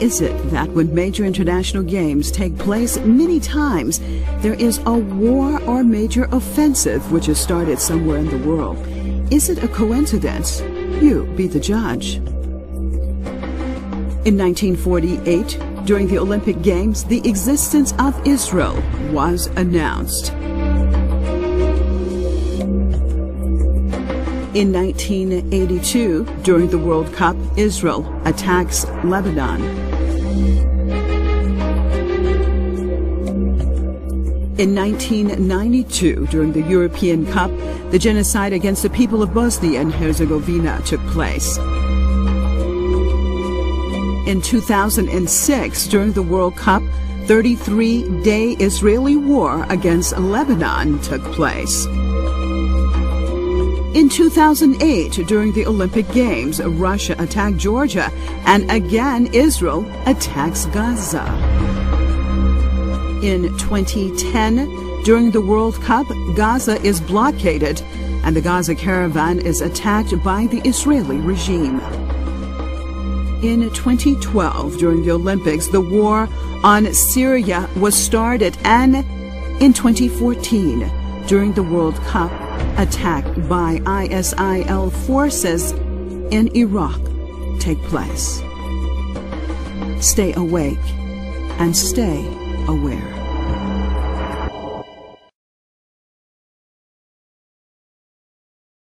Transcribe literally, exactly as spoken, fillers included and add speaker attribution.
Speaker 1: is it that when major international games take place, many times there is a war or major offensive which is started somewhere in the world? Is it a coincidence? You be the judge. In nineteen forty-eight, during the Olympic Games, the existence of Israel was announced. In nineteen eighty-two, during the World Cup, Israel attacks Lebanon. In nineteen ninety-two, during the European Cup, the genocide against the people of Bosnia and Herzegovina took place. In two thousand six, during the World Cup, thirty-three day Israeli war against Lebanon took place. In two thousand eight, during the Olympic Games, Russia attacked Georgia, and again Israel attacks Gaza. In twenty ten, during the World Cup, Gaza is blockaded, and the Gaza caravan is attacked by the Israeli regime. In twenty twelve, during the Olympics, the war on Syria was started, and in twenty fourteen, during the World Cup, attack by I S I L forces in Iraq take place. Stay awake and stay aware.